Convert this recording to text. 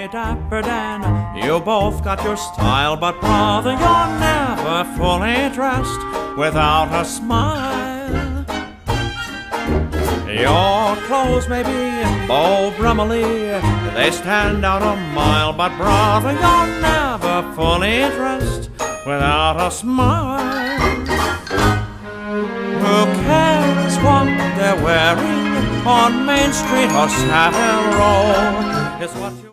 Dapper Dan. You both got your style, but brother, you're never fully dressed without a smile. Your clothes may be Beau Brummely, they stand out a mile, but brother, you're never fully dressed without a smile. Who cares what they're wearing on Main Street or Savile Row? Is what you